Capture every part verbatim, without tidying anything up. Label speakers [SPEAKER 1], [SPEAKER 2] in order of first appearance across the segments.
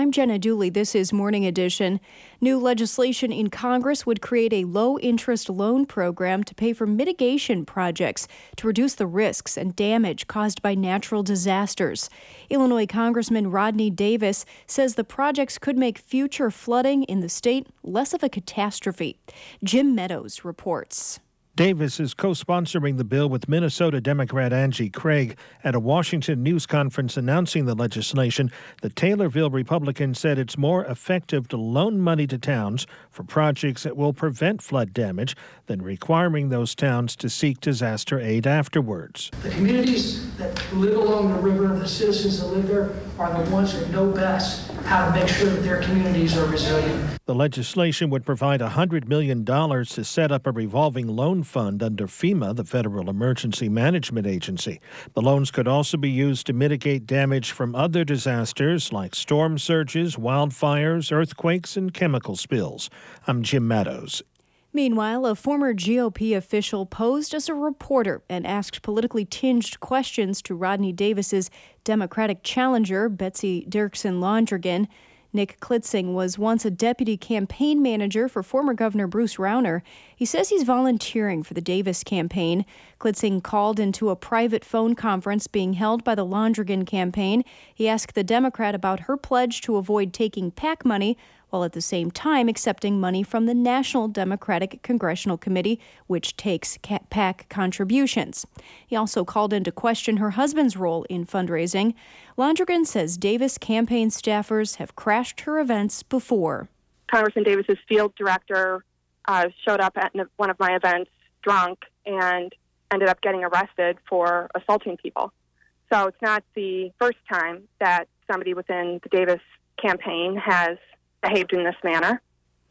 [SPEAKER 1] I'm Jenna Dooley. This is Morning Edition. New legislation in Congress would create a low-interest loan program to pay for mitigation projects to reduce the risks and damage caused by natural disasters. Illinois Congressman Rodney Davis says the projects could make future flooding in the state less of a catastrophe. Jim Meadows reports.
[SPEAKER 2] Davis is co-sponsoring the bill with Minnesota Democrat Angie Craig. At a Washington news conference announcing the legislation, the Taylorville Republican said it's more effective to loan money to towns for projects that will prevent flood damage than requiring those towns to seek disaster aid afterwards.
[SPEAKER 3] The communities that live along the river, the citizens that live there, are the ones that know best how to make sure that their communities are resilient.
[SPEAKER 2] The legislation would provide one hundred million dollars to set up a revolving loan fund under FEMA, the Federal Emergency Management Agency. The loans could also be used to mitigate damage from other disasters like storm surges, wildfires, earthquakes, and chemical spills. I'm Jim Meadows.
[SPEAKER 1] Meanwhile, a former G O P official posed as a reporter and asked politically tinged questions to Rodney Davis's Democratic challenger, Betsy Dirksen Londrigan. Nick Klitzing was once a deputy campaign manager for former Governor Bruce Rauner. He says he's volunteering for the Davis campaign. Klitzing called into a private phone conference being held by the Londrigan campaign. He asked the Democrat about her pledge to avoid taking PAC money, while at the same time accepting money from the National Democratic Congressional Committee, which takes PAC contributions. He also called into question her husband's role in fundraising. Londrigan says Davis campaign staffers have crashed her events before.
[SPEAKER 4] Congressman Davis's field director uh, showed up at one of my events drunk and ended up getting arrested for assaulting people. So it's not the first time that somebody within the Davis campaign has behaved in this manner.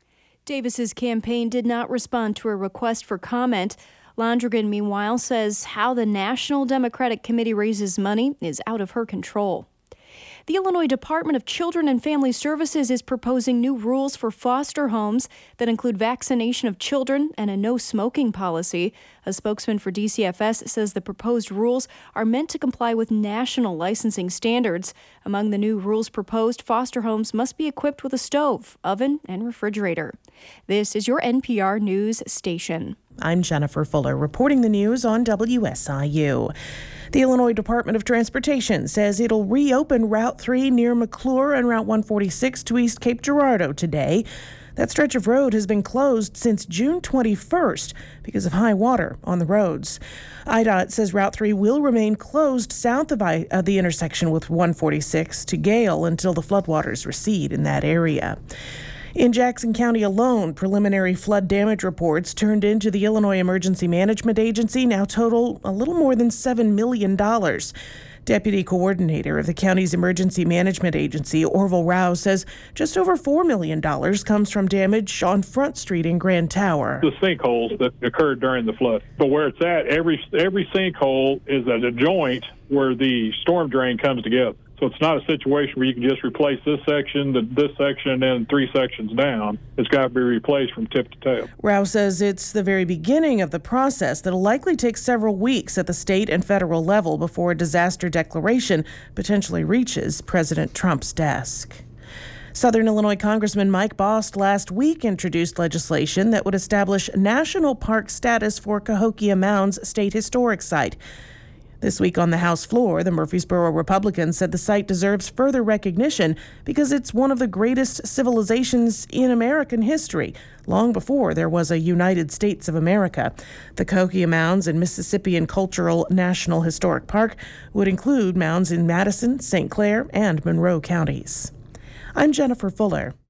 [SPEAKER 1] Davis's campaign did not respond to a request for comment. Londrigan, meanwhile, says how the National Democratic Committee raises money is out of her control. The Illinois Department of Children and Family Services is proposing new rules for foster homes that include vaccination of children and a no-smoking policy. A spokesman for D C F S says the proposed rules are meant to comply with national licensing standards. Among the new rules proposed, foster homes must be equipped with a stove, oven, and refrigerator. This is your N P R News station.
[SPEAKER 5] I'm Jennifer Fuller reporting the news on W S I U. The Illinois Department of Transportation says it'll reopen Route three near McClure and Route one forty-six to East Cape Girardeau today. That stretch of road has been closed since June twenty-first because of high water on the roads. I D O T says Route three will remain closed south of I, uh, the intersection with one forty-six to Gale until the floodwaters recede in that area. In Jackson County alone, preliminary flood damage reports turned into the Illinois Emergency Management Agency now total a little more than seven million dollars. Deputy Coordinator of the county's Emergency Management Agency, Orville Rao, says just over four million dollars comes from damage on Front Street in Grand Tower.
[SPEAKER 6] The sinkholes that occurred during the flood. But where it's at, every every sinkhole is at a joint where the storm drain comes together. So it's not a situation where you can just replace this section, this section, and then three sections down. It's got to be replaced from tip to tail.
[SPEAKER 5] Rao says it's the very beginning of the process that'll likely take several weeks at the state and federal level before a disaster declaration potentially reaches President Trump's desk. Southern Illinois Congressman Mike Bost last week introduced legislation that would establish national park status for Cahokia Mounds State Historic Site. This week on the House floor, the Murfreesboro Republicans said the site deserves further recognition because it's one of the greatest civilizations in American history, long before there was a United States of America. The Cahokia Mounds and Mississippian Cultural National Historic Park would include mounds in Madison, Saint Clair, and Monroe counties. I'm Jennifer Fuller.